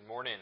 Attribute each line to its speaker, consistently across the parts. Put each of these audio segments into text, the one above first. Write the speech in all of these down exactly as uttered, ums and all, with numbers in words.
Speaker 1: Good morning.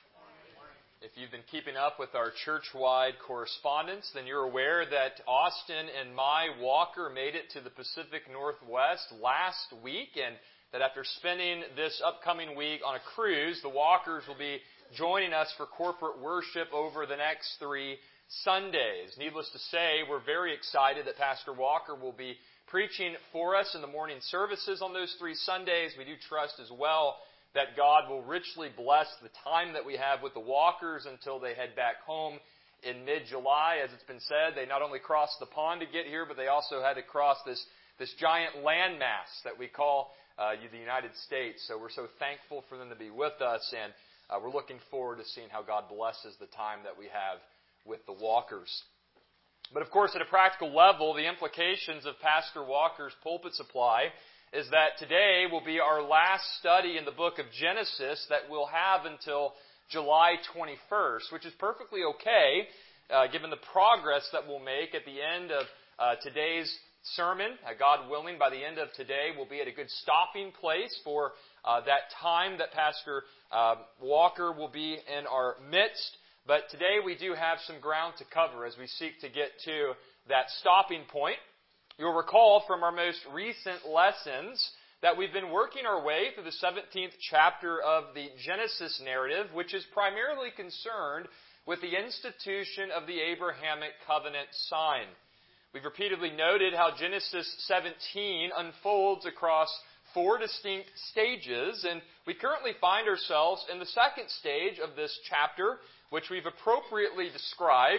Speaker 1: If you've been keeping up with our church-wide correspondence, then you're aware that Austin and my Walker made it to the Pacific Northwest last week, and that after spending this upcoming week on a cruise, the Walkers will be joining us for corporate worship over the next three Sundays. Needless to say, we're very excited that Pastor Walker will be preaching for us in the morning services on those three Sundays. We do trust as well that God will richly bless the time that we have with the Walkers until they head back home in mid-July. As it's been said, they not only crossed the pond to get here, but they also had to cross this, this giant landmass that we call uh, the United States. So we're so thankful for them to be with us, and uh, we're looking forward to seeing how God blesses the time that we have with the Walkers. But of course, at a practical level, the implications of Pastor Walker's pulpit supply is that today will be our last study in the book of Genesis that we'll have until July twenty-first, which is perfectly okay, uh, given the progress that we'll make at the end of uh, today's sermon. Uh, God willing, by the end of today, we'll be at a good stopping place for uh, that time that Pastor uh, Walker will be in our midst. But today we do have some ground to cover as we seek to get to that stopping point. You'll recall from our most recent lessons that we've been working our way through the seventeenth chapter of the Genesis narrative, which is primarily concerned with the institution of the Abrahamic covenant sign. We've repeatedly noted how Genesis seventeen unfolds across four distinct stages, and we currently find ourselves in the second stage of this chapter, which we've appropriately described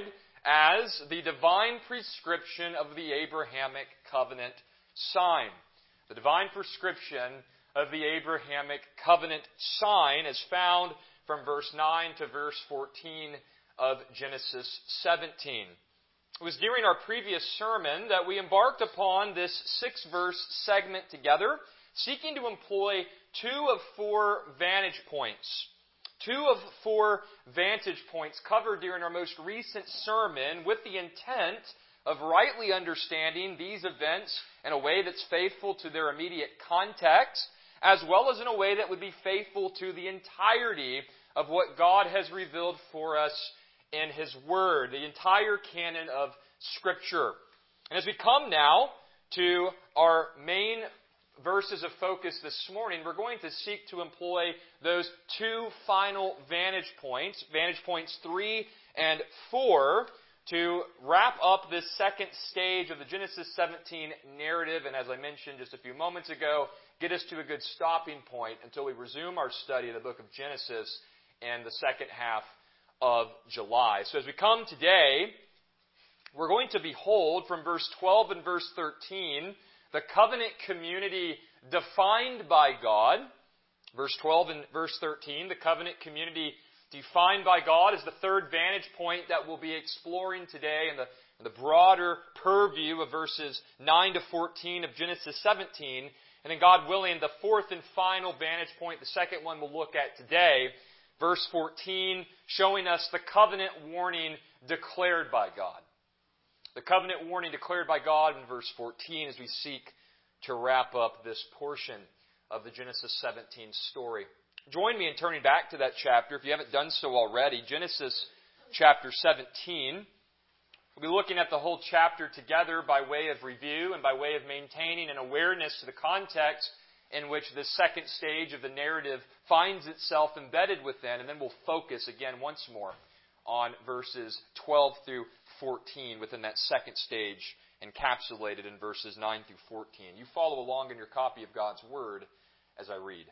Speaker 1: as the divine prescription of the Abrahamic covenant sign. The divine prescription of the Abrahamic covenant sign is found from verse nine to verse fourteen of Genesis seventeen. It was during our previous sermon that we embarked upon this six-verse segment together, seeking to employ two of four vantage points. Two of four vantage points covered during our most recent sermon with the intent of rightly understanding these events in a way that's faithful to their immediate context, as well as in a way that would be faithful to the entirety of what God has revealed for us in His Word, the entire canon of Scripture. And as we come now to our main verses of focus this morning, we're going to seek to employ those two final vantage points, vantage points three and four, to wrap up this second stage of the Genesis seventeen narrative, and as I mentioned just a few moments ago, get us to a good stopping point until we resume our study of the book of Genesis in the second half of July. So as we come today, we're going to behold from verse twelve and verse thirteen the covenant community defined by God. Verse twelve and verse thirteen, the covenant community defined by God is the third vantage point that we'll be exploring today in the, in the broader purview of verses nine to fourteen of Genesis seventeen. And then God willing, the fourth and final vantage point, the second one we'll look at today, verse fourteen, showing us the covenant warning declared by God. The covenant warning declared by God in verse fourteen as we seek to wrap up this portion of the Genesis seventeen story. Join me in turning back to that chapter if you haven't done so already. Genesis chapter seventeen. We'll be looking at the whole chapter together by way of review and by way of maintaining an awareness to the context in which this second stage of the narrative finds itself embedded within, and then we'll focus again once more on verses twelve through fourteen within that second stage encapsulated in verses nine through fourteen. You follow along in your copy of God's Word as I read.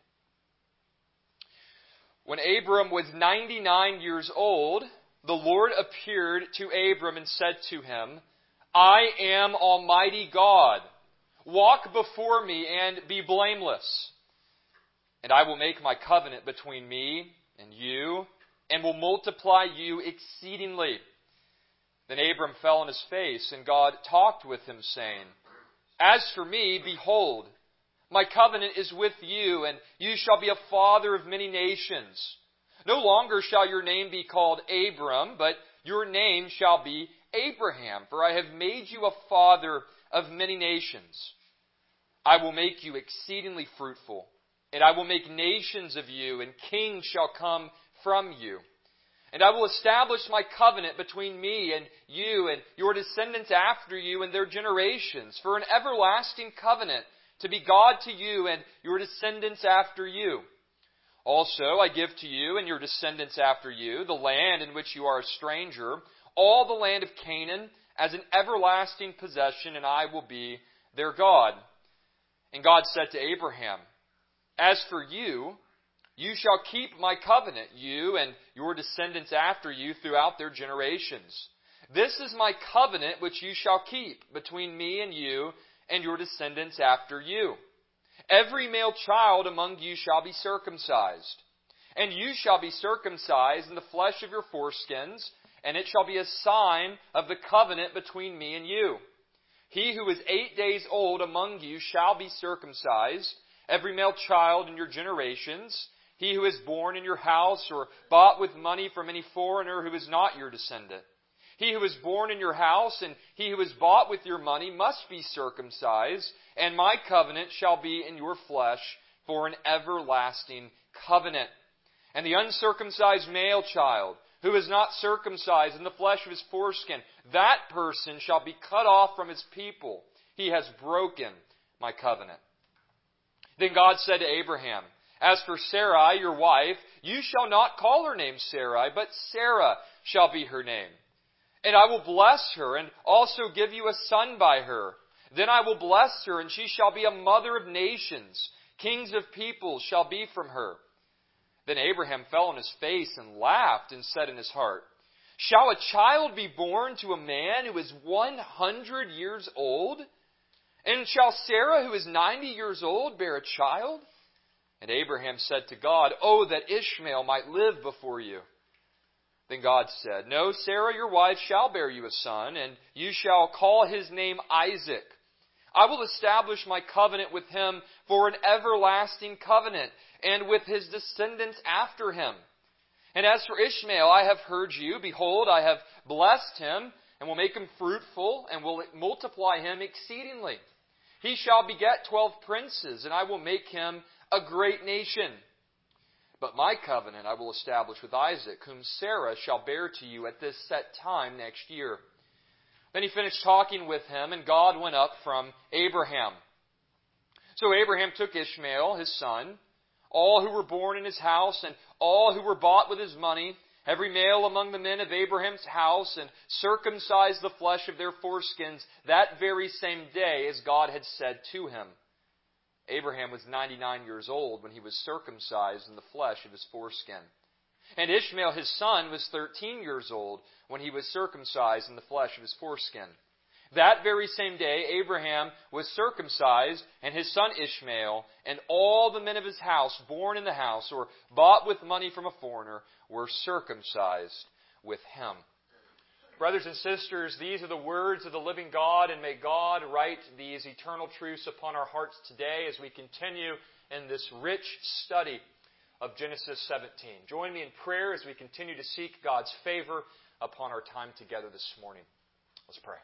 Speaker 1: When Abram was ninety-nine years old, the Lord appeared to Abram and said to him, I am Almighty God. Walk before me and be blameless. And I will make my covenant between me and you, and will multiply you exceedingly. Then Abram fell on his face, and God talked with him, saying, As for me, behold, my covenant is with you, and you shall be a father of many nations. No longer shall your name be called Abram, but your name shall be Abraham, for I have made you a father of many nations. I will make you exceedingly fruitful, And I will make nations of you, and kings shall come from you. And I will establish my covenant between me and you and your descendants after you and their generations, for an everlasting covenant, to be God to you and your descendants after you. Also, I give to you and your descendants after you the land in which you are a stranger, all the land of Canaan, as an everlasting possession, and I will be their God. And God said to Abraham, As for you, you shall keep my covenant, you and your descendants after you throughout their generations. This is my covenant which you shall keep between me and you and your descendants after you. Every male child among you shall be circumcised, and you shall be circumcised in the flesh of your foreskins, and it shall be a sign of the covenant between me and you. He who is eight days old among you shall be circumcised, every male child in your generations. He who is born in your house or bought with money from any foreigner who is not your descendant. He who is born in your house and he who is bought with your money must be circumcised, and my covenant shall be in your flesh for an everlasting covenant. And the uncircumcised male child who is not circumcised in the flesh of his foreskin, that person shall be cut off from his people. He has broken my covenant. Then God said to Abraham, As for Sarai, your wife, you shall not call her name Sarai, but Sarah shall be her name. And I will bless her, and also give you a son by her. Then I will bless her, and she shall be a mother of nations. Kings of peoples shall be from her. Then Abraham fell on his face and laughed, and said in his heart, Shall a child be born to a man who is one hundred years old? And shall Sarah, who is ninety years old, bear a child? And Abraham said to God, Oh, that Ishmael might live before you. Then God said, No, Sarah your wife shall bear you a son, and you shall call his name Isaac. I will establish my covenant with him for an everlasting covenant, and with his descendants after him. And as for Ishmael, I have heard you. Behold, I have blessed him, and will make him fruitful, and will multiply him exceedingly. He shall beget twelve princes, and I will make him a great nation. But my covenant I will establish with Isaac, whom Sarah shall bear to you at this set time next year. Then he finished talking with him, and God went up from Abraham. So Abraham took Ishmael, his son, all who were born in his house, and all who were bought with his money, every male among the men of Abraham's house, and circumcised the flesh of their foreskins that very same day as God had said to him. Abraham was ninety-nine years old when he was circumcised in the flesh of his foreskin. And Ishmael his son was thirteen years old when he was circumcised in the flesh of his foreskin. That very same day Abraham was circumcised, and his son Ishmael, and all the men of his house born in the house or bought with money from a foreigner were circumcised with him. Brothers and sisters, these are the words of the living God, and may God write these eternal truths upon our hearts today as we continue in this rich study of Genesis seventeen. Join me in prayer as we continue to seek God's favor upon our time together this morning. Let's pray.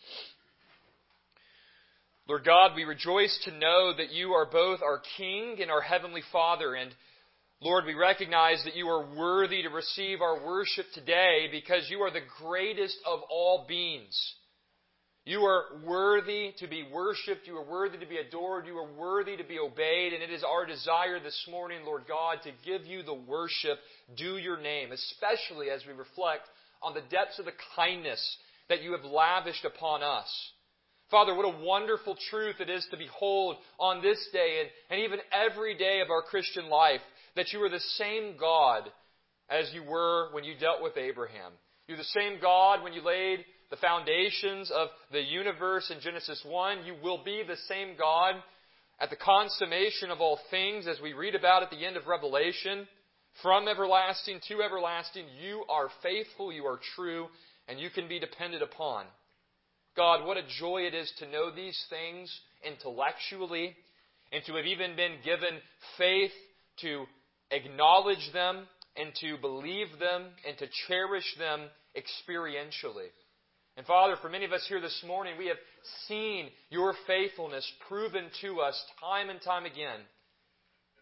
Speaker 1: Lord God, we rejoice to know that you are both our King and our Heavenly Father, and Lord, we recognize that you are worthy to receive our worship today because you are the greatest of all beings. You are worthy to be worshipped. You are worthy to be adored. You are worthy to be obeyed. And it is our desire this morning, Lord God, to give you the worship due your name, especially as we reflect on the depths of the kindness that you have lavished upon us. Father, what a wonderful truth it is to behold on this day and, and even every day of our Christian life, that you are the same God as you were when you dealt with Abraham. You're the same God when you laid the foundations of the universe in Genesis one. You will be the same God at the consummation of all things, as we read about at the end of Revelation. From everlasting to everlasting, you are faithful, you are true, and you can be depended upon. God, what a joy it is to know these things intellectually, and to have even been given faith to acknowledge them and to believe them and to cherish them experientially. And Father, for many of us here this morning, we have seen your faithfulness proven to us time and time again.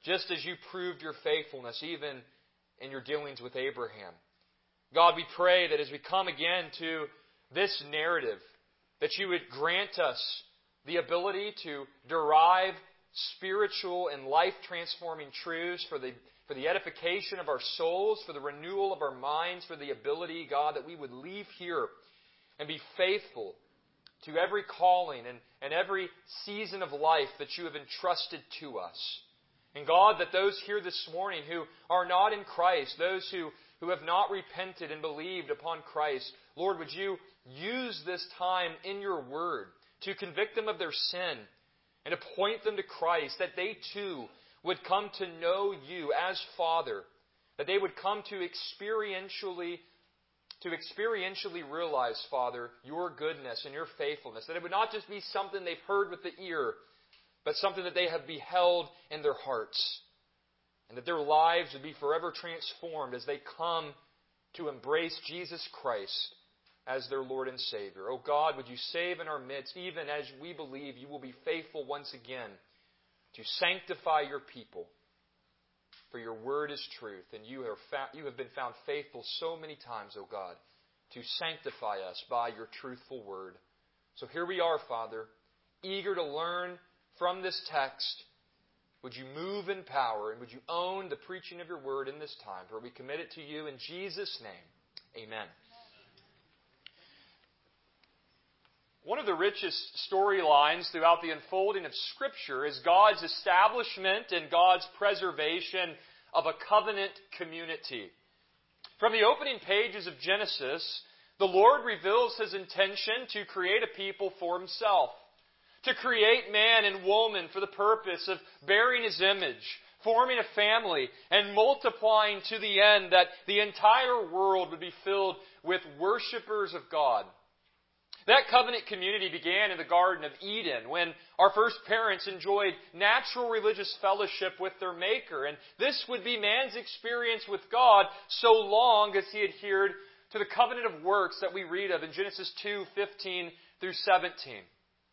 Speaker 1: just as you proved your faithfulness even in your dealings with Abraham. God, we pray that as we come again to this narrative, that you would grant us the ability to derive spiritual and life-transforming truths for the, for the edification of our souls, for the renewal of our minds, for the ability, God, that we would leave here and be faithful to every calling and, and every season of life that you have entrusted to us. And God, that those here this morning who are not in Christ, those who, who have not repented and believed upon Christ, Lord, would you use this time in your word to convict them of their sin and to point them to Christ, that they too would come to know you as Father, that they would come to experientially to experientially realize, Father, your goodness and your faithfulness, that it would not just be something they've heard with the ear, but something that they have beheld in their hearts, and that their lives would be forever transformed as they come to embrace Jesus Christ as their Lord and Savior. Oh God, would you save in our midst, even as we believe you will be faithful once again to sanctify your people. For your word is truth, and you have, found, you have been found faithful so many times, O God, to sanctify us by your truthful word. So here we are, Father, eager to learn from this text. Would you move in power, and would you own the preaching of your word in this time? For we commit it to you in Jesus' name. Amen. One of the richest storylines throughout the unfolding of Scripture is God's establishment and God's preservation of a covenant community. From the opening pages of Genesis, the Lord reveals His intention to create a people for Himself, to create man and woman for the purpose of bearing His image, forming a family, and multiplying to the end that the entire world would be filled with worshipers of God. That covenant community began in the Garden of Eden when our first parents enjoyed natural religious fellowship with their Maker. And this would be man's experience with God so long as he adhered to the covenant of works that we read of in Genesis two, fifteen through seventeen.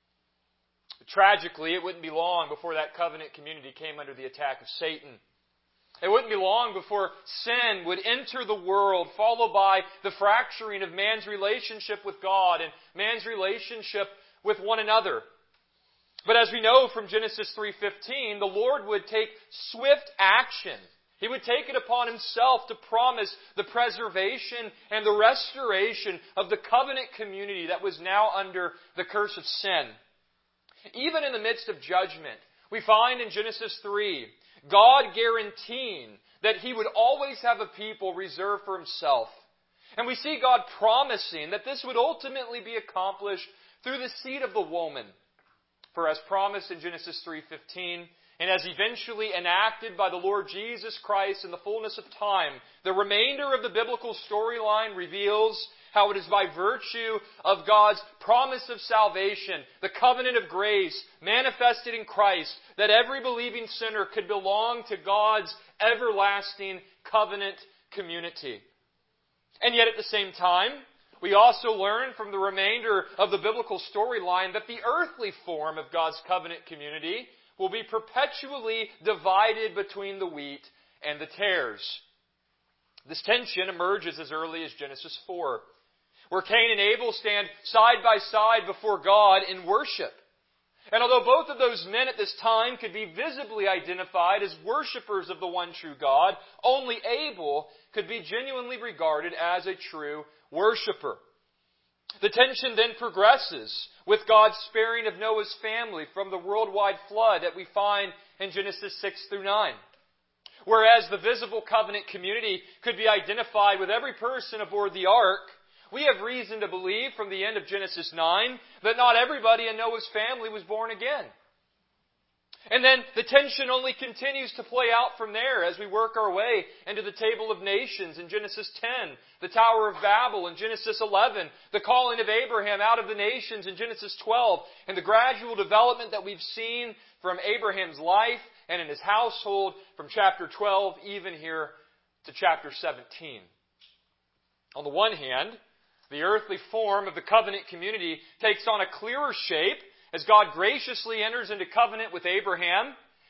Speaker 1: Tragically, it wouldn't be long before that covenant community came under the attack of Satan. It wouldn't be long before sin would enter the world, followed by the fracturing of man's relationship with God and man's relationship with one another. But as we know from Genesis three fifteen, the Lord would take swift action. He would take it upon Himself to promise the preservation and the restoration of the covenant community that was now under the curse of sin. Even in the midst of judgment, we find in Genesis three, God guaranteeing that He would always have a people reserved for Himself. And we see God promising that this would ultimately be accomplished through the seed of the woman. For as promised in Genesis three fifteen, and as eventually enacted by the Lord Jesus Christ in the fullness of time, the remainder of the biblical storyline reveals how it is by virtue of God's promise of salvation, the covenant of grace manifested in Christ, that every believing sinner could belong to God's everlasting covenant community. And yet at the same time, we also learn from the remainder of the biblical storyline that the earthly form of God's covenant community will be perpetually divided between the wheat and the tares. This tension emerges as early as Genesis four, where Cain and Abel stand side by side before God in worship. And although both of those men at this time could be visibly identified as worshipers of the one true God, only Abel could be genuinely regarded as a true worshiper. The tension then progresses with God's sparing of Noah's family from the worldwide flood that we find in Genesis six through nine. Whereas the visible covenant community could be identified with every person aboard the ark, we have reason to believe from the end of Genesis nine that not everybody in Noah's family was born again. And then the tension only continues to play out from there as we work our way into the Table of Nations in Genesis ten, the Tower of Babel in Genesis eleven, the calling of Abraham out of the nations in Genesis twelve, and the gradual development that we've seen from Abraham's life and in his household from chapter twelve even here to chapter seventeen. On the one hand, the earthly form of the covenant community takes on a clearer shape as God graciously enters into covenant with Abraham,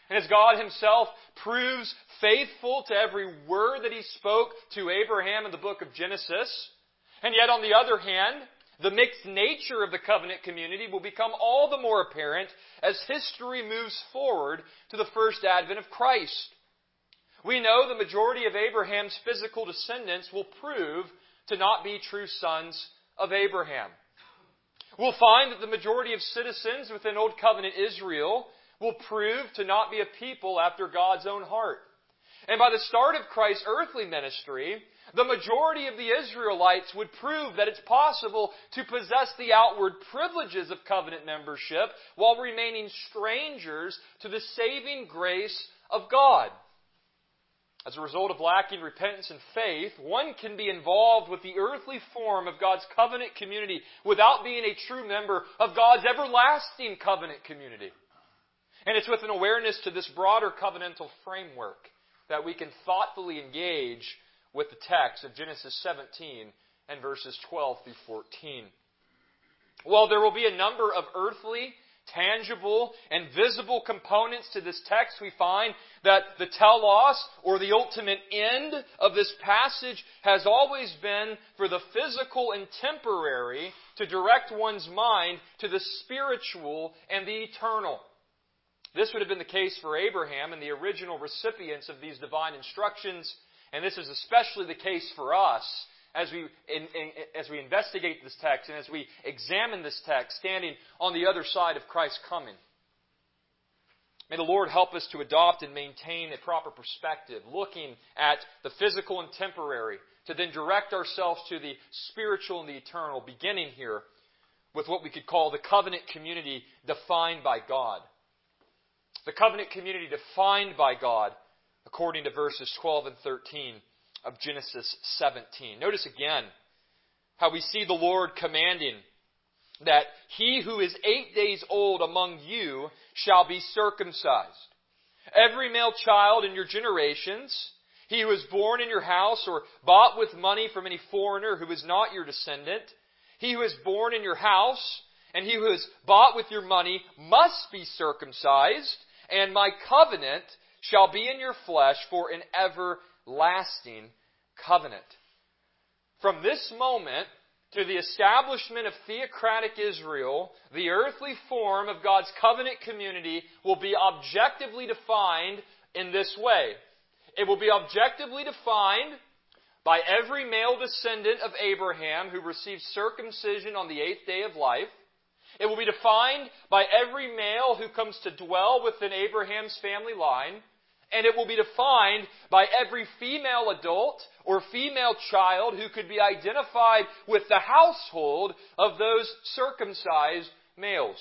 Speaker 1: And as God Himself proves faithful to every word that He spoke to Abraham in the book of Genesis, and yet on the other hand, the mixed nature of the covenant community will become all the more apparent as history moves forward to the first advent of Christ. We know the majority of Abraham's physical descendants will prove to not be true sons of Abraham. We'll find that the majority of citizens within Old Covenant Israel will prove to not be a people after God's own heart. And by the start of Christ's earthly ministry, the majority of the Israelites would prove that it's possible to possess the outward privileges of covenant membership while remaining strangers to the saving grace of God. As a result of lacking repentance and faith, one can be involved with the earthly form of God's covenant community without being a true member of God's everlasting covenant community. And it's with an awareness to this broader covenantal framework that we can thoughtfully engage with the text of Genesis seventeen and verses twelve through fourteen. While there will be a number of earthly, tangible, and visible components to this text, we find that the telos, or the ultimate end of this passage, has always been for the physical and temporary to direct one's mind to the spiritual and the eternal. This would have been the case for Abraham and the original recipients of these divine instructions, and this is especially the case for us as we in, in, as we investigate this text and as we examine this text, standing on the other side of Christ's coming. May the Lord help us to adopt and maintain a proper perspective, looking at the physical and temporary, to then direct ourselves to the spiritual and the eternal, beginning here with what we could call the covenant community defined by God. The covenant community defined by God, according to verses twelve and thirteen of Genesis seventeen. Notice again how we see the Lord commanding that he who is eight days old among you shall be circumcised. Every male child in your generations, he who is born in your house or bought with money from any foreigner who is not your descendant, he who is born in your house and he who is bought with your money must be circumcised, and my covenant shall be in your flesh for an everlasting covenant. From this moment to the establishment of theocratic Israel, the earthly form of God's covenant community will be objectively defined in this way. It will be objectively defined by every male descendant of Abraham who receives circumcision on the eighth day of life. It will be defined by every male who comes to dwell within Abraham's family line. And it will be defined by every female adult or female child who could be identified with the household of those circumcised males.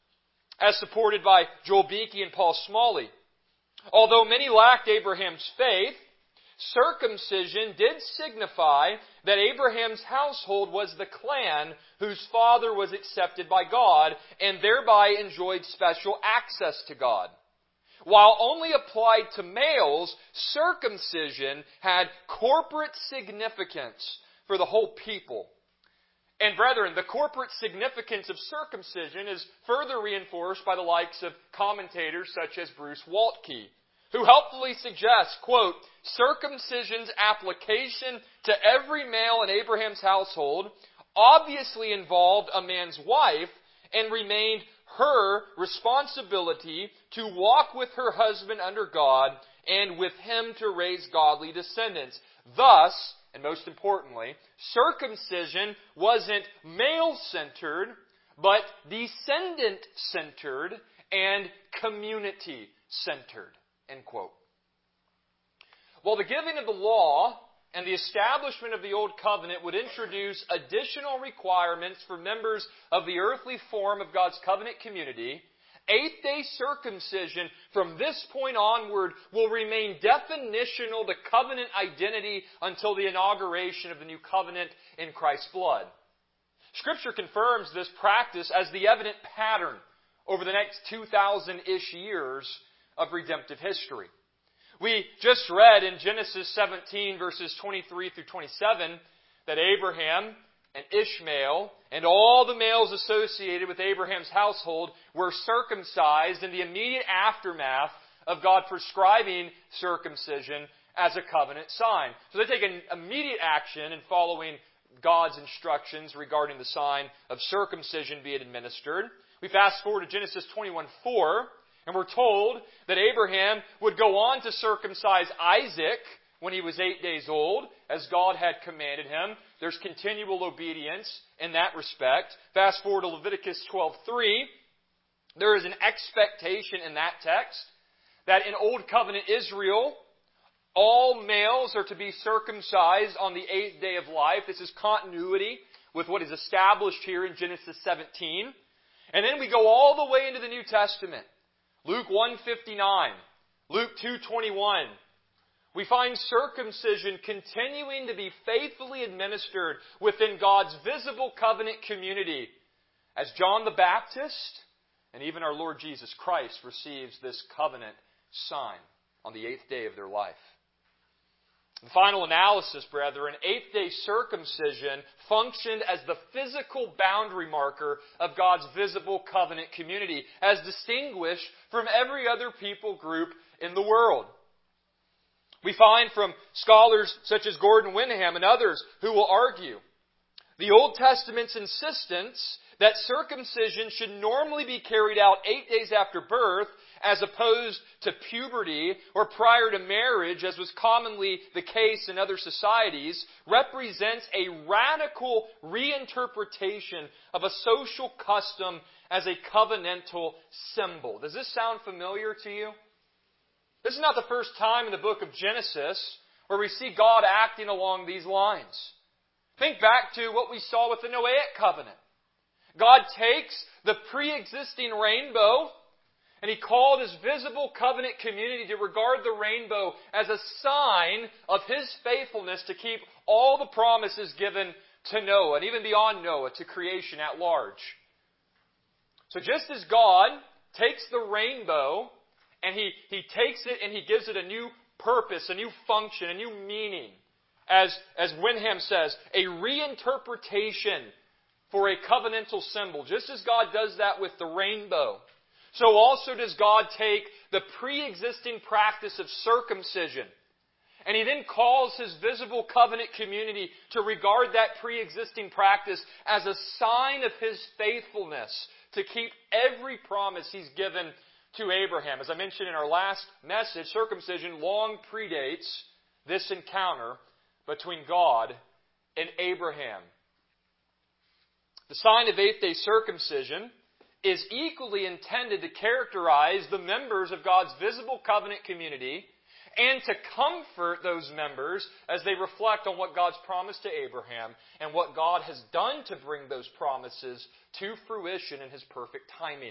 Speaker 1: As supported by Joel Beakey and Paul Smalley. Although many lacked Abraham's faith, circumcision did signify that Abraham's household was the clan whose father was accepted by God and thereby enjoyed special access to God. While only applied to males, circumcision had corporate significance for the whole people. And brethren, the corporate significance of circumcision is further reinforced by the likes of commentators such as Bruce Waltke, who helpfully suggests, quote, circumcision's application to every male in Abraham's household obviously involved a man's wife and remained her responsibility to walk with her husband under God and with him to raise godly descendants. Thus, and most importantly, circumcision wasn't male-centered, but descendant-centered and community-centered. End quote. Well, the giving of the law and the establishment of the Old Covenant would introduce additional requirements for members of the earthly form of God's covenant community. Eighth-day circumcision from this point onward will remain definitional to covenant identity until the inauguration of the new covenant in Christ's blood. Scripture confirms this practice as the evident pattern over the next two thousand-ish years of redemptive history. We just read in Genesis seventeen, verses twenty-three through twenty-seven, that Abraham and Ishmael and all the males associated with Abraham's household were circumcised in the immediate aftermath of God prescribing circumcision as a covenant sign. So they take an immediate action in following God's instructions regarding the sign of circumcision being administered. We fast forward to Genesis twenty-one four, and we're told that Abraham would go on to circumcise Isaac when he was eight days old, as God had commanded him. There's continual obedience in that respect. Fast forward to Leviticus twelve three. There is an expectation in that text that in Old Covenant Israel, all males are to be circumcised on the eighth day of life. This is continuity with what is established here in Genesis seventeen. And then we go all the way into the New Testament. Luke one fifty-nine, Luke two twenty-one. We find circumcision continuing to be faithfully administered within God's visible covenant community as John the Baptist and even our Lord Jesus Christ receives this covenant sign on the eighth day of their life. The final analysis, brethren, eighth-day circumcision functioned as the physical boundary marker of God's visible covenant community, as distinguished from every other people group in the world. We find from scholars such as Gordon Wenham and others who will argue the Old Testament's insistence that circumcision should normally be carried out eight days after birth as opposed to puberty or prior to marriage, as was commonly the case in other societies, represents a radical reinterpretation of a social custom as a covenantal symbol. Does this sound familiar to you? This is not the first time in the book of Genesis where we see God acting along these lines. Think back to what we saw with the Noahic covenant. God takes the pre-existing rainbow and He called His visible covenant community to regard the rainbow as a sign of His faithfulness to keep all the promises given to Noah and even beyond Noah to creation at large. So just as God takes the rainbow and He, he takes it and He gives it a new purpose, a new function, a new meaning, as, as Wenham says, a reinterpretation for a covenantal symbol. Just as God does that with the rainbow, so also does God take the pre-existing practice of circumcision, and He then calls His visible covenant community to regard that pre-existing practice as a sign of His faithfulness to keep every promise He's given to Abraham. As I mentioned in our last message, circumcision long predates this encounter between God and Abraham. The sign of eighth-day circumcision is equally intended to characterize the members of God's visible covenant community and to comfort those members as they reflect on what God's promised to Abraham and what God has done to bring those promises to fruition in His perfect timing.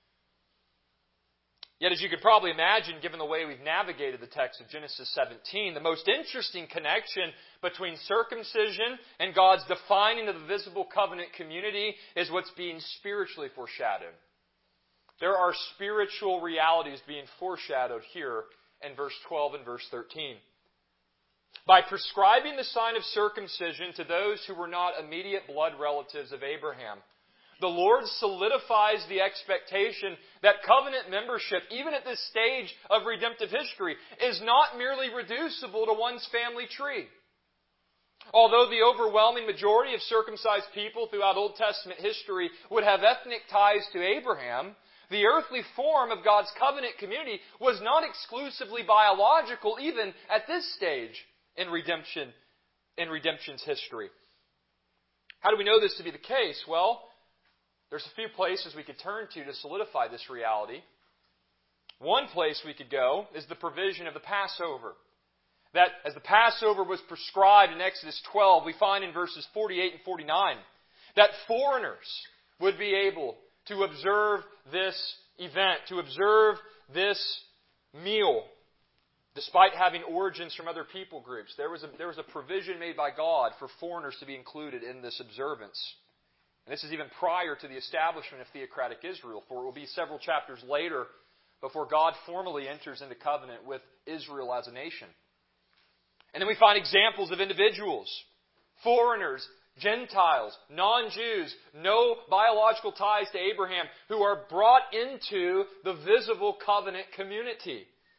Speaker 1: Yet, as you could probably imagine, given the way we've navigated the text of Genesis seventeen, the most interesting connection between circumcision and God's defining of the visible covenant community is what's being spiritually foreshadowed. There are spiritual realities being foreshadowed here in verse twelve and verse thirteen. By prescribing the sign of circumcision to those who were not immediate blood relatives of Abraham, the Lord solidifies the expectation that covenant membership, even at this stage of redemptive history, is not merely reducible to one's family tree. Although the overwhelming majority of circumcised people throughout Old Testament history would have ethnic ties to Abraham, the earthly form of God's covenant community was not exclusively biological, even at this stage in redemption, in redemption's history. How do we know this to be the case? Well, there's a few places we could turn to to solidify this reality. One place we could go is the provision of the Passover. That as the Passover was prescribed in Exodus twelve, we find in verses forty-eight and forty-nine that foreigners would be able to observe this event, to observe this meal, despite having origins from other people groups. There was a, there was a provision made by God for foreigners to be included in this observance. And this is even prior to the establishment of theocratic Israel, for it will be several chapters later before God formally enters into covenant with Israel as a nation. And then we find examples of individuals, foreigners, Gentiles, non-Jews, no biological ties to Abraham, who are brought into the visible covenant community.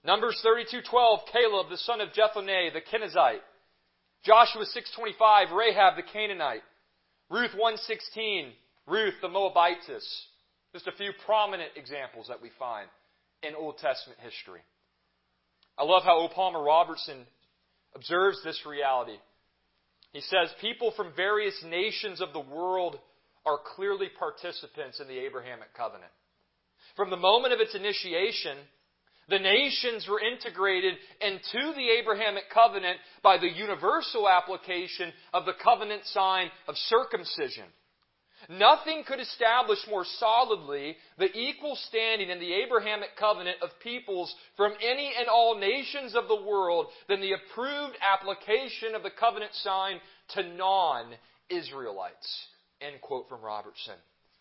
Speaker 1: Numbers thirty-two twelve, Caleb, the son of Jephunneh, the Kenizzite. Joshua six twenty-five, Rahab, the Canaanite. Ruth one sixteen, Ruth, the Moabitess. Just a few prominent examples that we find in Old Testament history. I love how O. Palmer Robertson observes this reality. He says, people from various nations of the world are clearly participants in the Abrahamic covenant. From the moment of its initiation, the nations were integrated into the Abrahamic covenant by the universal application of the covenant sign of circumcision. Nothing could establish more solidly the equal standing in the Abrahamic covenant of peoples from any and all nations of the world than the approved application of the covenant sign to non-Israelites. End quote from Robertson.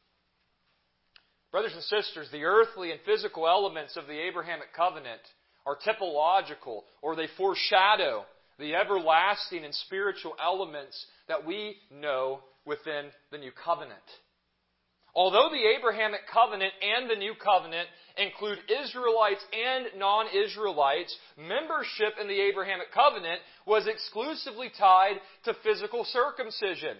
Speaker 1: Brothers and sisters, the earthly and physical elements of the Abrahamic covenant are typological, or they foreshadow the everlasting and spiritual elements that we know within the New Covenant. Although the Abrahamic covenant and the New Covenant include Israelites and non-Israelites, membership in the Abrahamic covenant was exclusively tied to physical circumcision.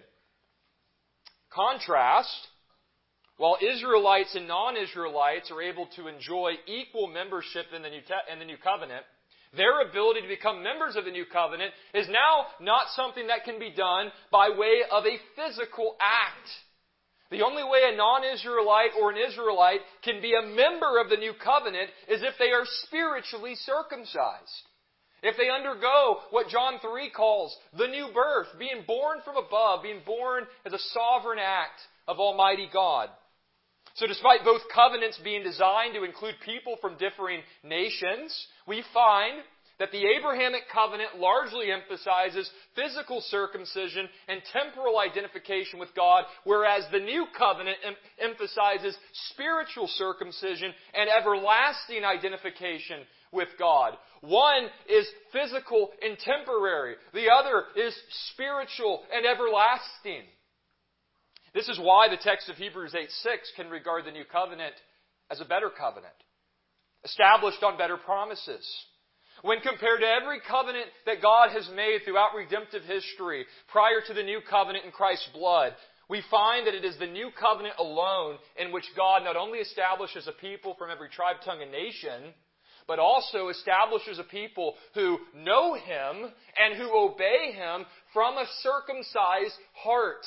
Speaker 1: Contrast, while Israelites and non-Israelites are able to enjoy equal membership in the New, Te- in the New Covenant, their ability to become members of the New Covenant is now not something that can be done by way of a physical act. The only way a non-Israelite or an Israelite can be a member of the New Covenant is if they are spiritually circumcised. If they undergo what John three calls the new birth, being born from above, being born as a sovereign act of Almighty God. So despite both covenants being designed to include people from differing nations, we find that the Abrahamic covenant largely emphasizes physical circumcision and temporal identification with God, whereas the new covenant em- emphasizes spiritual circumcision and everlasting identification with God. One is physical and temporary. The other is spiritual and everlasting. This is why the text of Hebrews eight six can regard the new covenant as a better covenant, established on better promises. When compared to every covenant that God has made throughout redemptive history prior to the new covenant in Christ's blood, we find that it is the new covenant alone in which God not only establishes a people from every tribe, tongue, and nation, but also establishes a people who know Him and who obey Him from a circumcised heart.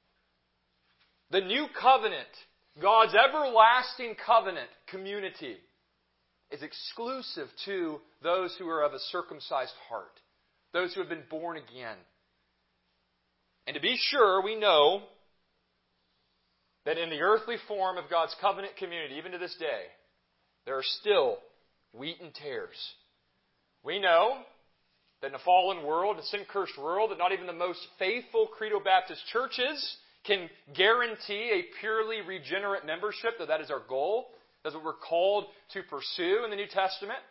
Speaker 1: The new covenant, God's everlasting covenant community, is exclusive to those who are of a circumcised heart, those who have been born again. And to be sure, we know that in the earthly form of God's covenant community, even to this day, there are still wheat and tares. We know that in a fallen world, a sin-cursed world, that not even the most faithful Credo Baptist churches can guarantee a purely regenerate membership, though that is our goal. That's what we're called to pursue in the New Testament.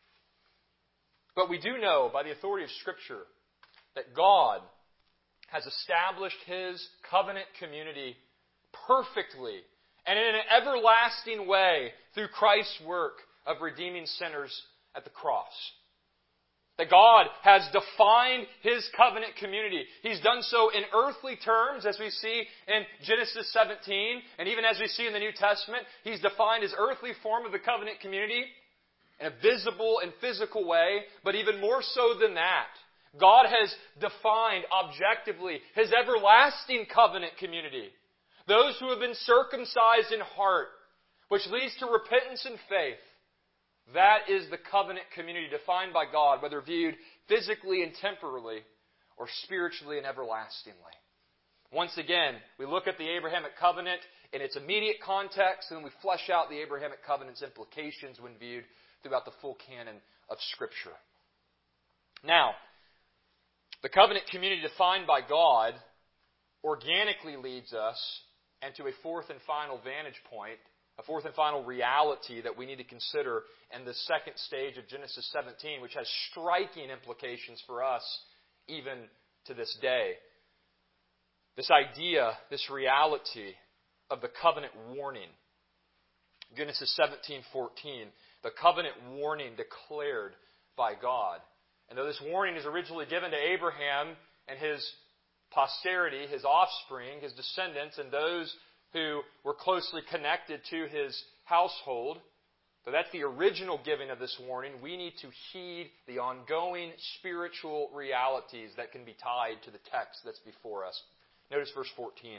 Speaker 1: But we do know, by the authority of Scripture, that God has established His covenant community perfectly and in an everlasting way through Christ's work of redeeming sinners at the cross. That God has defined His covenant community. He's done so in earthly terms, as we see in Genesis seventeen, and even as we see in the New Testament. He's defined His earthly form of the covenant community in a visible and physical way, but even more so than that, God has defined objectively His everlasting covenant community. Those who have been circumcised in heart, which leads to repentance and faith. That is the covenant community defined by God, whether viewed physically and temporally or spiritually and everlastingly. Once again, we look at the Abrahamic covenant in its immediate context, and then we flesh out the Abrahamic covenant's implications when viewed throughout the full canon of Scripture. Now, the covenant community defined by God organically leads us into a fourth and final vantage point, a fourth and final reality that we need to consider in the second stage of Genesis seventeen, which has striking implications for us even to this day. This idea, this reality of the covenant warning. Genesis seventeen fourteen. the covenant warning declared by God. And though this warning is originally given to Abraham and his posterity, his offspring, his descendants, and those who were closely connected to his household, so that's the original giving of this warning, we need to heed the ongoing spiritual realities that can be tied to the text that's before us. Notice verse fourteen.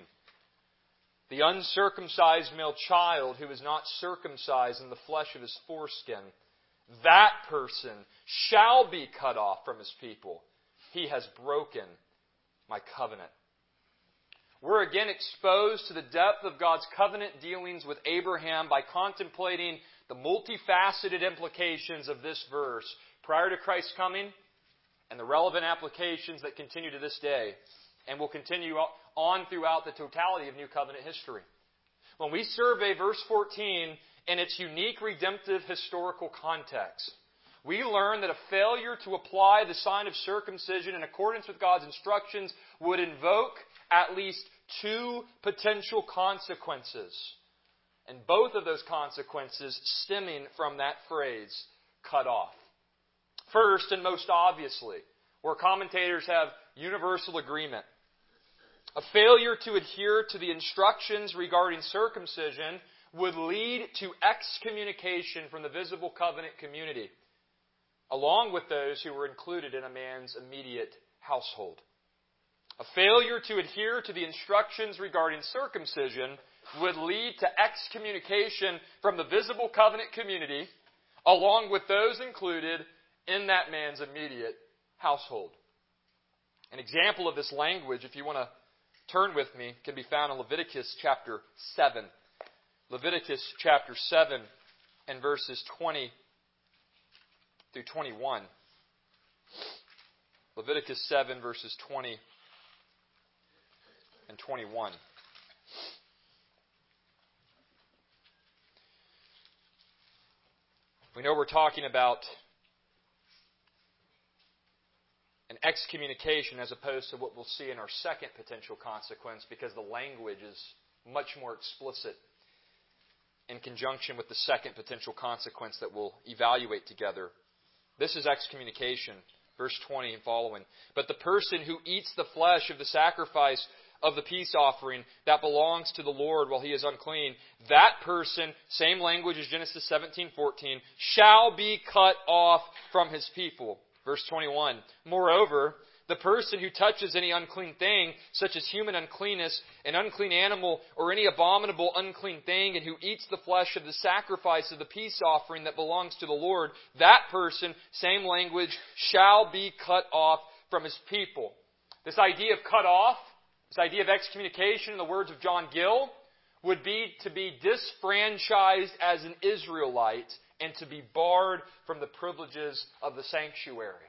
Speaker 1: The uncircumcised male child who is not circumcised in the flesh of his foreskin, that person shall be cut off from his people. He has broken my covenant. We're again exposed to the depth of God's covenant dealings with Abraham by contemplating the multifaceted implications of this verse prior to Christ's coming and the relevant applications that continue to this day and will continue on throughout the totality of New Covenant history. When we survey verse fourteen in its unique redemptive historical context, we learn that a failure to apply the sign of circumcision in accordance with God's instructions would invoke at least two potential consequences. And both of those consequences stemming from that phrase, cut off. First, and most obviously, where commentators have universal agreement, a failure to adhere to the instructions regarding circumcision would lead to excommunication from the visible covenant community, along with those who were included in a man's immediate household. A failure to adhere to the instructions regarding circumcision would lead to excommunication from the visible covenant community, along with those included in that man's immediate household. An example of this language, if you want to turn with me, can be found in Leviticus chapter seven. Leviticus chapter seven and verses twenty through twenty-one. Leviticus seven verses twenty and twenty-one. We know we're talking about an excommunication as opposed to what we'll see in our second potential consequence, because the language is much more explicit in conjunction with the second potential consequence that we'll evaluate together. This is excommunication, verse twenty and following. But the person who eats the flesh of the sacrifice of the peace offering that belongs to the Lord while he is unclean, that person, same language as Genesis seventeen fourteen, shall be cut off from his people. Verse twenty-one, moreover, the person who touches any unclean thing, such as human uncleanness, an unclean animal, or any abominable unclean thing, and who eats the flesh of the sacrifice of the peace offering that belongs to the Lord, that person, same language, shall be cut off from his people. This idea of cut off, this idea of excommunication, in the words of John Gill, would be to be disfranchised as an Israelite and to be barred from the privileges of the sanctuary.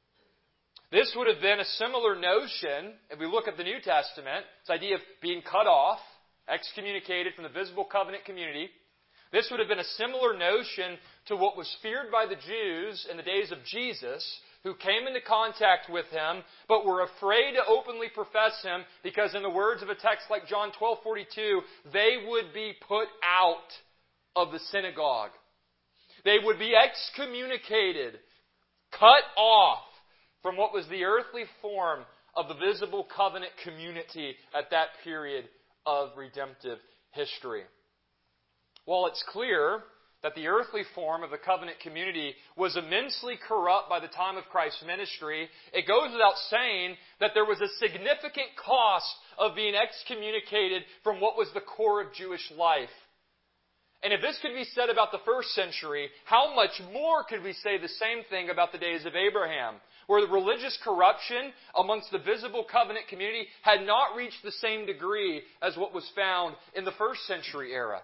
Speaker 1: This would have been a similar notion, if we look at the New Testament, this idea of being cut off, excommunicated from the visible covenant community. This would have been a similar notion to what was feared by the Jews in the days of Jesus, who came into contact with Him, but were afraid to openly profess Him, because in the words of a text like John twelve forty-two, they would be put out of the synagogue. They would be excommunicated, cut off from what was the earthly form of the visible covenant community at that period of redemptive history. While it's clear that the earthly form of the covenant community was immensely corrupt by the time of Christ's ministry, it goes without saying that there was a significant cost of being excommunicated from what was the core of Jewish life. And if this could be said about the first century, how much more could we say the same thing about the days of Abraham, where the religious corruption amongst the visible covenant community had not reached the same degree as what was found in the first century era?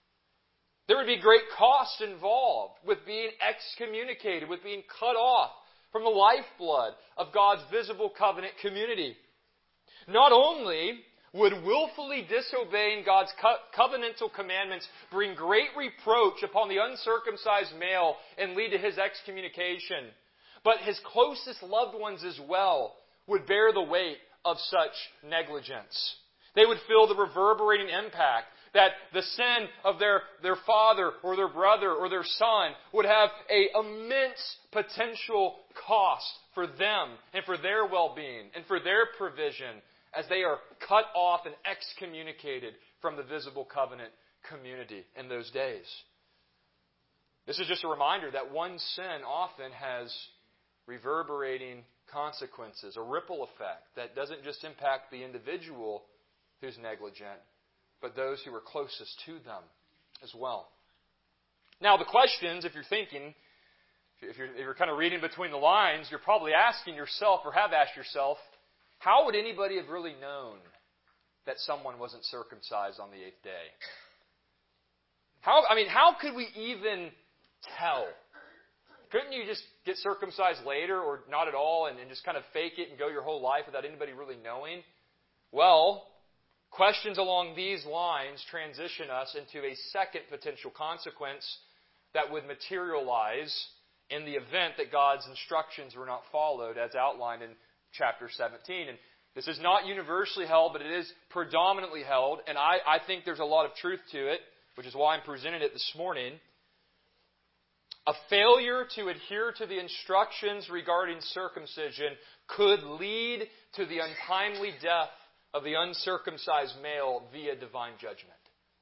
Speaker 1: There would be great cost involved with being excommunicated, with being cut off from the lifeblood of God's visible covenant community. Not only would willfully disobeying God's co- covenantal commandments bring great reproach upon the uncircumcised male and lead to his excommunication, but his closest loved ones as well would bear the weight of such negligence. They would feel the reverberating impact, That the sin of their, their father or their brother or their son would have an immense potential cost for them and for their well-being and for their provision as they are cut off and excommunicated from the visible covenant community in those days. This is just a reminder that one sin often has reverberating consequences, a ripple effect that doesn't just impact the individual who's negligent, but those who are closest to them as well. Now, the questions, if you're thinking, if you're, if you're kind of reading between the lines, you're probably asking yourself or have asked yourself, how would anybody have really known that someone wasn't circumcised on the eighth day? How, I mean, how could we even tell? Couldn't you just get circumcised later or not at all and, and just kind of fake it and go your whole life without anybody really knowing? Well, questions along these lines transition us into a second potential consequence that would materialize in the event that God's instructions were not followed as outlined in chapter seventeen. And this is not universally held, but it is predominantly held, and I, I think there's a lot of truth to it, which is why I'm presenting it this morning. A failure to adhere to the instructions regarding circumcision could lead to the untimely death of the uncircumcised male via divine judgment.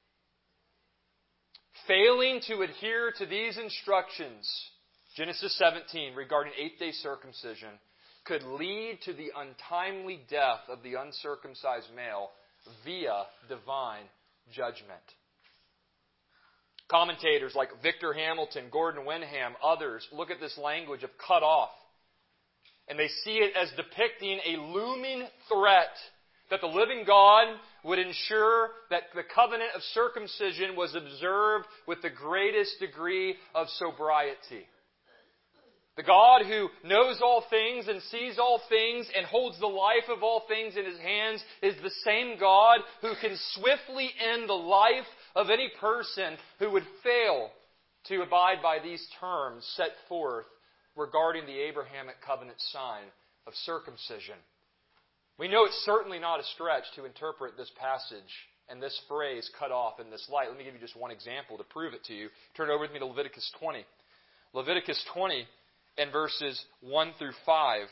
Speaker 1: Failing to adhere to these instructions, Genesis seventeen, regarding eighth-day circumcision, could lead to the untimely death of the uncircumcised male via divine judgment. Commentators like Victor Hamilton, Gordon Wenham, others look at this language of cut off, and they see it as depicting a looming threat that the living God would ensure that the covenant of circumcision was observed with the greatest degree of sobriety. The God who knows all things and sees all things and holds the life of all things in His hands is the same God who can swiftly end the life of any person who would fail to abide by these terms set forth regarding the Abrahamic covenant sign of circumcision. We know it's certainly not a stretch to interpret this passage and this phrase cut off in this light. Let me give you just one example to prove it to you. Turn over with me to Leviticus twenty. Leviticus twenty and verses one through five.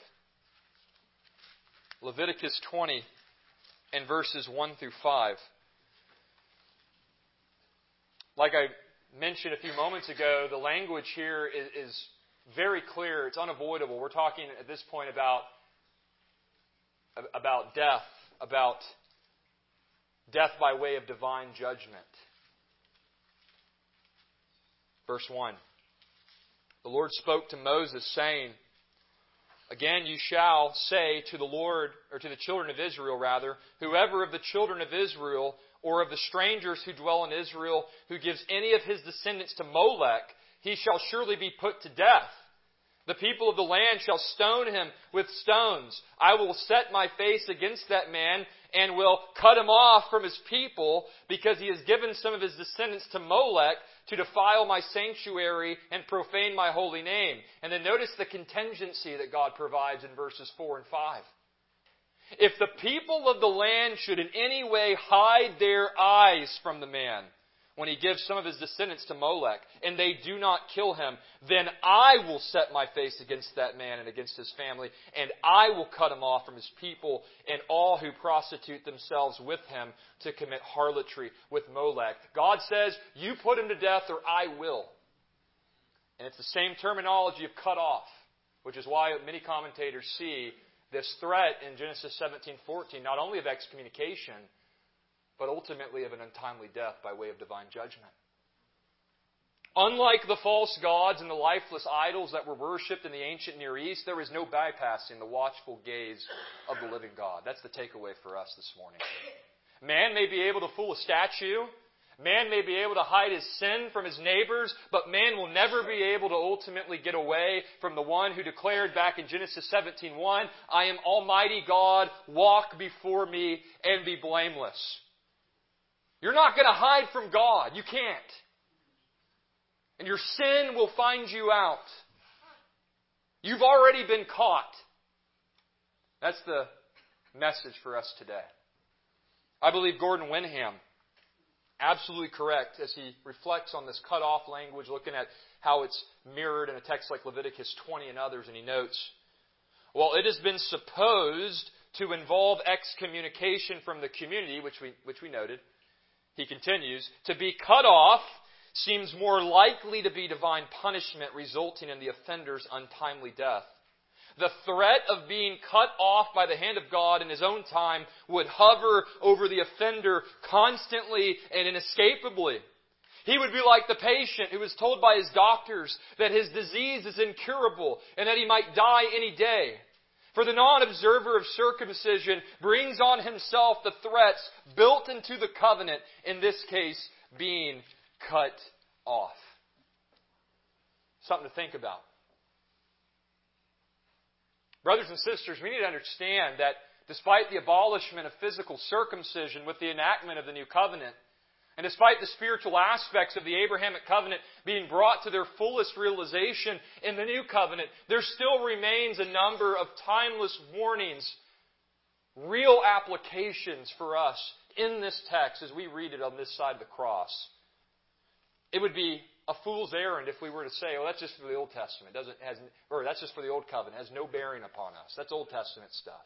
Speaker 1: Leviticus twenty and verses one through five. Like I mentioned a few moments ago, the language here is, is very clear. It's unavoidable. We're talking at this point about, about death, about death by way of divine judgment. Verse one. The Lord spoke to Moses, saying, Again you shall say to the Lord, or to the children of Israel rather, whoever of the children of Israel or of the strangers who dwell in Israel, who gives any of his descendants to Molech, he shall surely be put to death. The people of the land shall stone him with stones. I will set my face against that man and will cut him off from his people, because he has given some of his descendants to Molech to defile my sanctuary and profane my holy name. And then notice the contingency that God provides in verses four and five. If the people of the land should in any way hide their eyes from the man when he gives some of his descendants to Molech, and they do not kill him, then I will set my face against that man and against his family, and I will cut him off from his people and all who prostitute themselves with him to commit harlotry with Molech. God says, you put him to death or I will. And it's the same terminology of cut off, which is why many commentators see this threat in Genesis seventeen fourteen, not only of excommunication, but ultimately of an untimely death by way of divine judgment. Unlike the false gods and the lifeless idols that were worshipped in the ancient Near East, there is no bypassing the watchful gaze of the living God. That's the takeaway for us this morning. Man may be able to fool a statue. Man may be able to hide his sin from his neighbors, but man will never be able to ultimately get away from the one who declared back in Genesis seventeen one, I am Almighty God, walk before me and be blameless. You're not going to hide from God. You can't. And your sin will find you out. You've already been caught. That's the message for us today. I believe Gordon Wenham absolutely correct as he reflects on this cut-off language, looking at how it's mirrored in a text like Leviticus twenty and others, and he notes, while it has been supposed to involve excommunication from the community, which we, which we noted, he continues, to be cut off seems more likely to be divine punishment resulting in the offender's untimely death. The threat of being cut off by the hand of God in His own time would hover over the offender constantly and inescapably. He would be like the patient who was told by his doctors that his disease is incurable and that he might die any day. For the non-observer of circumcision brings on himself the threats built into the covenant, in this case, being cut off. Something to think about. Brothers and sisters, we need to understand that despite the abolishment of physical circumcision with the enactment of the new covenant, and despite the spiritual aspects of the Abrahamic covenant being brought to their fullest realization in the new covenant, there still remains a number of timeless warnings, real applications for us in this text as we read it on this side of the cross. It would be a fool's errand if we were to say, "Oh, that's just for the Old Testament. Doesn't has, or that's just for the Old Covenant. It has no bearing upon us. That's Old Testament stuff."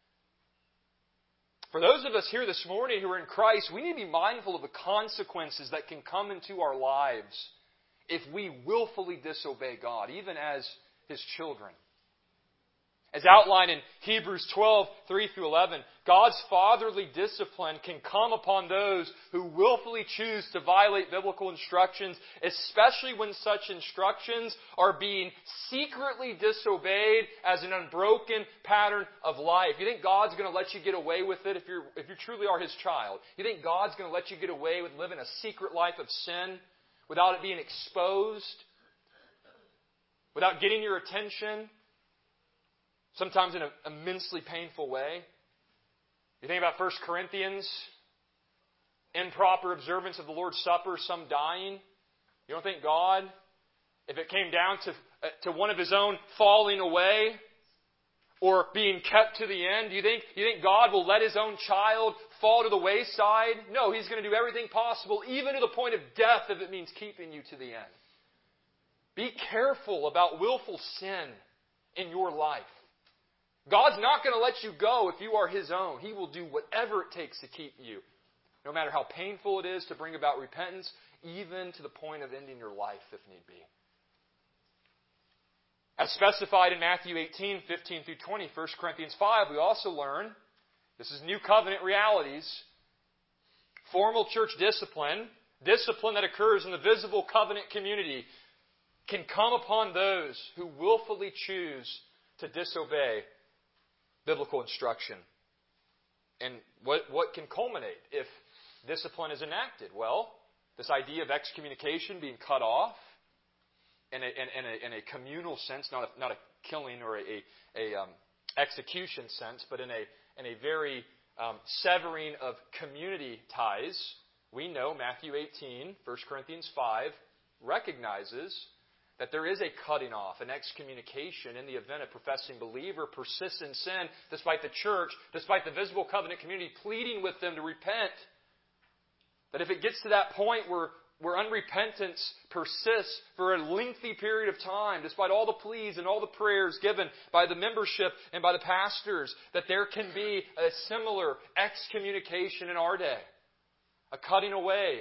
Speaker 1: For those of us here this morning who are in Christ, we need to be mindful of the consequences that can come into our lives if we willfully disobey God, even as His children. As outlined in Hebrews twelve, three through eleven, God's fatherly discipline can come upon those who willfully choose to violate biblical instructions, especially when such instructions are being secretly disobeyed as an unbroken pattern of life. You think God's going to let you get away with it if, you're, if you truly are His child? You think God's going to let you get away with living a secret life of sin without it being exposed? Without getting your attention? Sometimes in an immensely painful way. You think about First Corinthians, improper observance of the Lord's Supper, some dying. You don't think God, if it came down to, to one of His own falling away or being kept to the end, do you think, you think God will let His own child fall to the wayside? No, He's going to do everything possible, even to the point of death, if it means keeping you to the end. Be careful about willful sin in your life. God's not going to let you go if you are His own. He will do whatever it takes to keep you, no matter how painful it is to bring about repentance, even to the point of ending your life if need be. As specified in Matthew eighteen, fifteen through twenty, First Corinthians five, we also learn, this is new covenant realities, formal church discipline, discipline that occurs in the visible covenant community, can come upon those who willfully choose to disobey biblical instruction. And what, what can culminate if discipline is enacted? Well, this idea of excommunication being cut off in a, in, in a, in a communal sense, not a, not a killing or a, a um, execution sense, but in a, in a very um, severing of community ties. We know Matthew eighteen, First Corinthians five, recognizes that there is a cutting off, an excommunication in the event a professing believer persists in sin despite the church, despite the visible covenant community pleading with them to repent. That if it gets to that point where, where unrepentance persists for a lengthy period of time, despite all the pleas and all the prayers given by the membership and by the pastors, that there can be a similar excommunication in our day. A cutting away.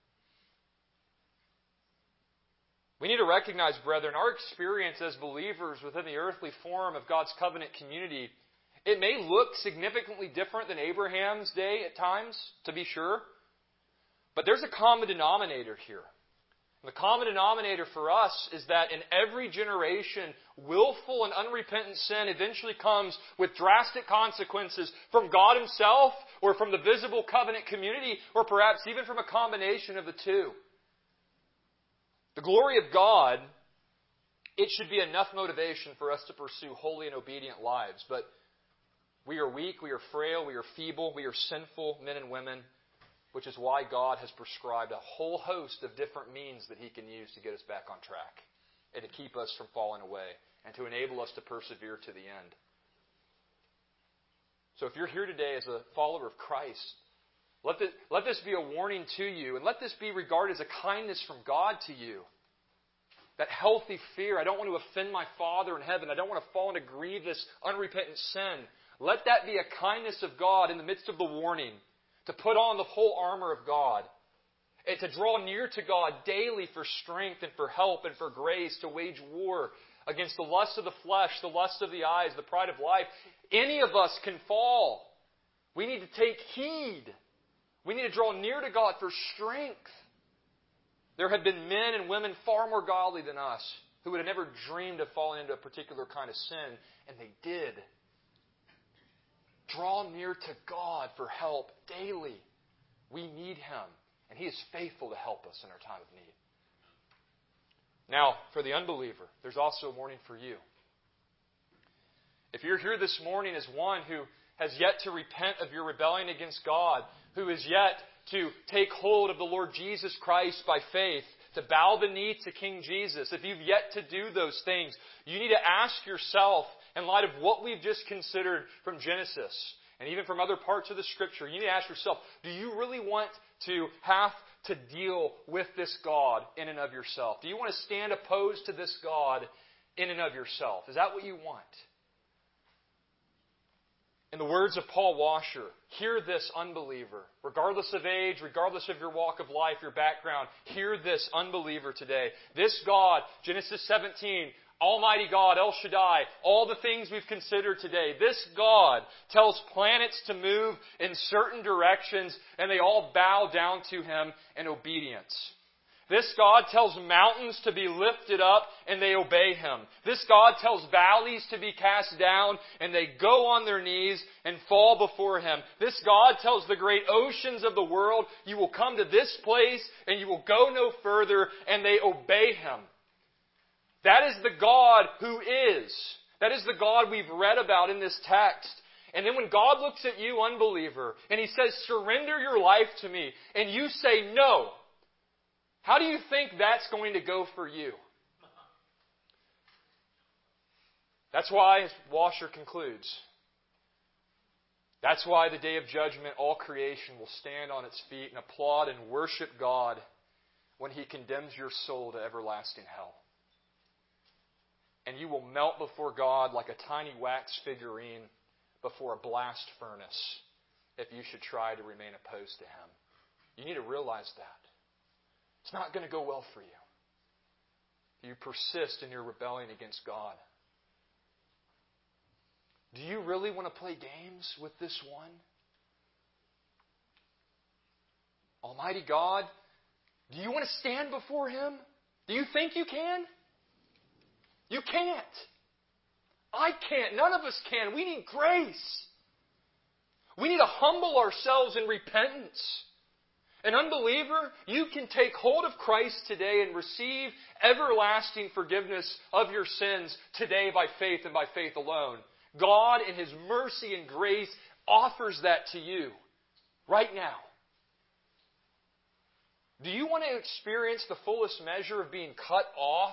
Speaker 1: We need to recognize, brethren, our experience as believers within the earthly form of God's covenant community, it may look significantly different than Abraham's day at times, to be sure. But there's a common denominator here. And the common denominator for us is that in every generation, willful and unrepentant sin eventually comes with drastic consequences from God Himself or from the visible covenant community or perhaps even from a combination of the two. The glory of God, it should be enough motivation for us to pursue holy and obedient lives. But we are weak, we are frail, we are feeble, we are sinful men and women, which is why God has prescribed a whole host of different means that He can use to get us back on track and to keep us from falling away and to enable us to persevere to the end. So if you're here today as a follower of Christ, Let this, let this be a warning to you, and let this be regarded as a kindness from God to you. That healthy fear. I don't want to offend my Father in heaven. I don't want to fall into grievous, unrepentant sin. Let that be a kindness of God in the midst of the warning. To put on the whole armor of God. And to draw near to God daily for strength and for help and for grace to wage war against the lust of the flesh, the lust of the eyes, the pride of life. Any of us can fall. We need to take heed. We need to draw near to God for strength. There have been men and women far more godly than us who would have never dreamed of falling into a particular kind of sin, and they did. Draw near to God for help daily. We need Him, and He is faithful to help us in our time of need. Now, for the unbeliever, there's also a warning for you. If you're here this morning as one who has yet to repent of your rebellion against God, who is yet to take hold of the Lord Jesus Christ by faith, to bow the knee to King Jesus, if you've yet to do those things, you need to ask yourself, in light of what we've just considered from Genesis, and even from other parts of the Scripture, you need to ask yourself, do you really want to have to deal with this God in and of yourself? Do you want to stand opposed to this God in and of yourself? Is that what you want? In the words of Paul Washer, hear this, unbeliever. Regardless of age, regardless of your walk of life, your background, hear this, unbeliever, today. This God, Genesis seventeen, Almighty God, El Shaddai, all the things we've considered today, this God tells planets to move in certain directions, and they all bow down to Him in obedience. This God tells mountains to be lifted up, and they obey Him. This God tells valleys to be cast down, and they go on their knees and fall before Him. This God tells the great oceans of the world, you will come to this place, and you will go no further, and they obey Him. That is the God who is. That is the God we've read about in this text. And then when God looks at you, unbeliever, and He says, surrender your life to me, and you say no, how do you think that's going to go for you? That's why, as Washer concludes, that's why the day of judgment, all creation will stand on its feet and applaud and worship God when He condemns your soul to everlasting hell. And you will melt before God like a tiny wax figurine before a blast furnace if you should try to remain opposed to Him. You need to realize that. It's not going to go well for you. You persist in your rebellion against God. Do you really want to play games with this one? Almighty God, do you want to stand before Him? Do you think you can? You can't. I can't. None of us can. We need grace. We need to humble ourselves in repentance. An unbeliever, you can take hold of Christ today and receive everlasting forgiveness of your sins today by faith and by faith alone. God, in His mercy and grace, offers that to you right now. Do you want to experience the fullest measure of being cut off?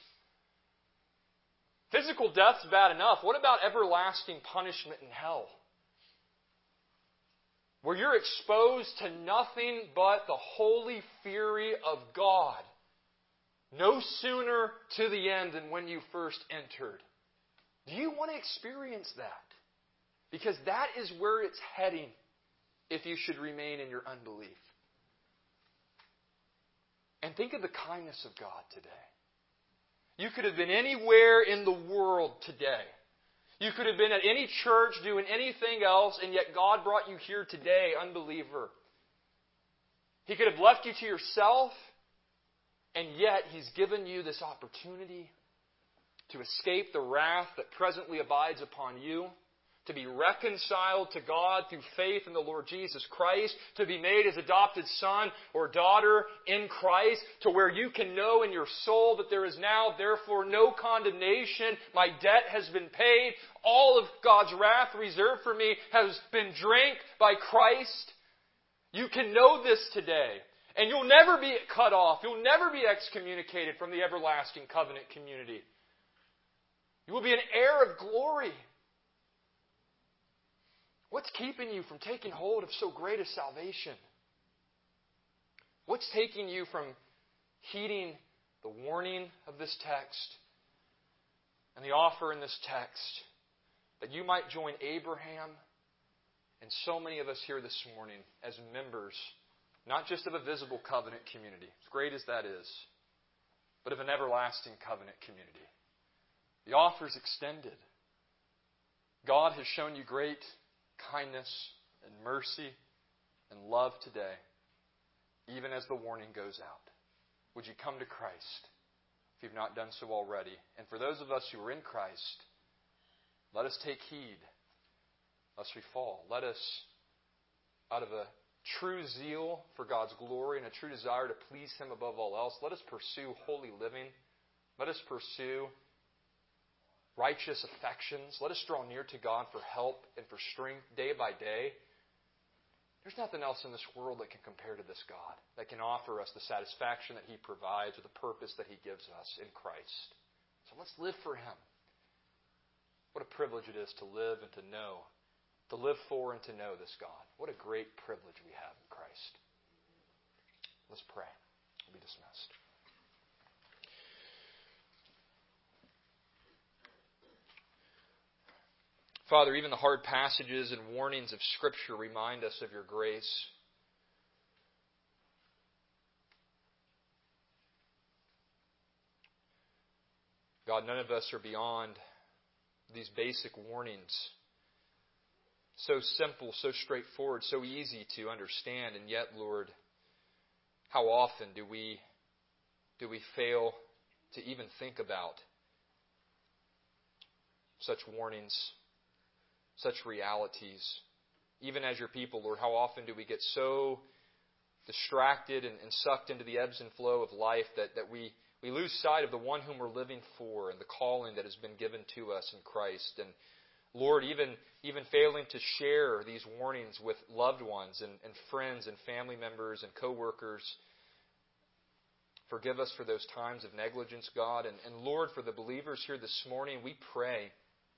Speaker 1: Physical death's bad enough. What about everlasting punishment in hell? Where you're exposed to nothing but the holy fury of God. No sooner to the end than when you first entered. Do you want to experience that? Because that is where it's heading if you should remain in your unbelief. And think of the kindness of God today. You could have been anywhere in the world today. You could have been at any church doing anything else, and yet God brought you here today, unbeliever. He could have left you to yourself, and yet He's given you this opportunity to escape the wrath that presently abides upon you, to be reconciled to God through faith in the Lord Jesus Christ, to be made as adopted son or daughter in Christ, to where you can know in your soul that there is now, therefore, no condemnation. My debt has been paid. All of God's wrath reserved for me has been drank by Christ. You can know this today. And you'll never be cut off. You'll never be excommunicated from the everlasting covenant community. You will be an heir of glory. What What's keeping you from taking hold of so great a salvation? What's taking you from heeding the warning of this text and the offer in this text that you might join Abraham and so many of us here this morning as members, not just of a visible covenant community, as great as that is, but of an everlasting covenant community? The offer is extended. God has shown you great kindness and mercy and love today, even as the warning goes out. Would you come to Christ if you've not done so already? And for those of us who are in Christ, let us take heed lest we fall. Let us, out of a true zeal for God's glory and a true desire to please Him above all else, let us pursue holy living. Let us pursue righteous affections. Let us draw near to God for help and for strength day by day. There's nothing else in this world that can compare to this God, that can offer us the satisfaction that He provides or the purpose that He gives us in Christ. So let's live for Him. What a privilege it is to live and to know, to live for and to know this God. What a great privilege we have in Christ. Let's pray. We'll be dismissed. Father, even the hard passages and warnings of Scripture remind us of your grace. God, none of us are beyond these basic warnings. So simple, so straightforward, so easy to understand, and yet, Lord, how often do we do we fail to even think about such warnings, such realities? Even as your people, Lord, how often do we get so distracted and, and sucked into the ebbs and flow of life that, that we, we lose sight of the one whom we're living for and the calling that has been given to us in Christ. And Lord, even, even failing to share these warnings with loved ones and, and friends and family members and co-workers. Forgive us for those times of negligence, God. And, and Lord, for the believers here this morning, we pray,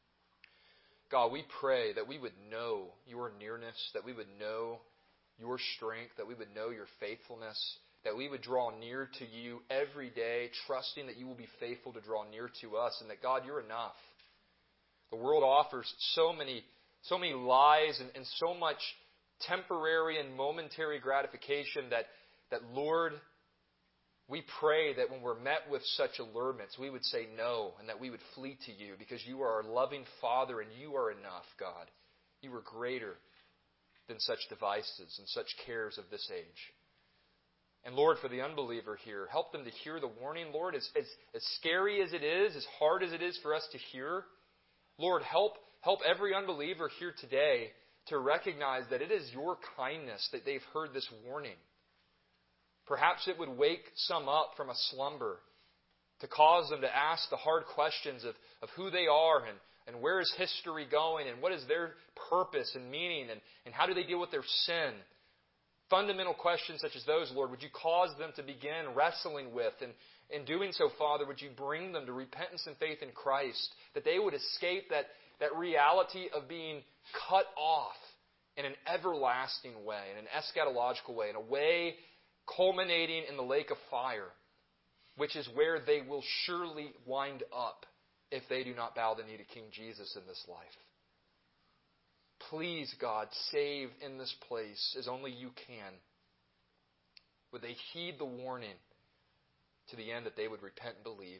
Speaker 1: God, we pray that we would know your nearness, that we would know your strength, that we would know your faithfulness, that we would draw near to you every day, trusting that you will be faithful to draw near to us, and that, God, you're enough. The world offers so many, so many lies and, and so much temporary and momentary gratification that, that, Lord, we pray that when we're met with such allurements, we would say no and that we would flee to you because you are our loving Father and you are enough, God. You are greater than such devices and such cares of this age. And Lord, for the unbeliever here, help them to hear the warning. Lord, as, as, as scary as it is, as hard as it is for us to hear, Lord, help, help every unbeliever here today to recognize that it is your kindness that they've heard this warning. Perhaps it would wake some up from a slumber to cause them to ask the hard questions of, of who they are and, and where is history going and what is their purpose and meaning and, and how do they deal with their sin. Fundamental questions such as those, Lord, would you cause them to begin wrestling with? And in doing so, Father, would you bring them to repentance and faith in Christ, that they would escape that, that reality of being cut off in an everlasting way, in an eschatological way, in a way culminating in the lake of fire, which is where they will surely wind up if they do not bow the knee to King Jesus in this life. Please, God, save in this place as only you can. Would they heed the warning to the end that they would repent and believe?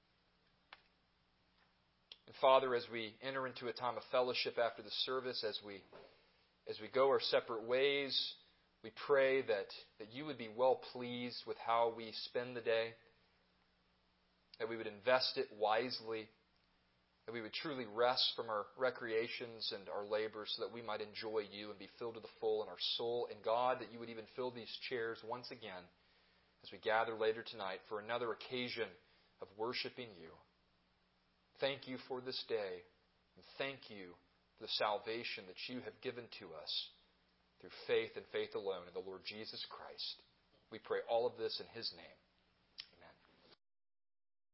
Speaker 1: And Father, as we enter into a time of fellowship after the service, as we as we go our separate ways, we pray that, that you would be well pleased with how we spend the day, that we would invest it wisely, that we would truly rest from our recreations and our labors so that we might enjoy you and be filled to the full in our soul. And God, that you would even fill these chairs once again as we gather later tonight for another occasion of worshiping you. Thank you for this day, and thank you for the salvation that you have given to us through faith and faith alone in the Lord Jesus Christ. We pray all of this in His name.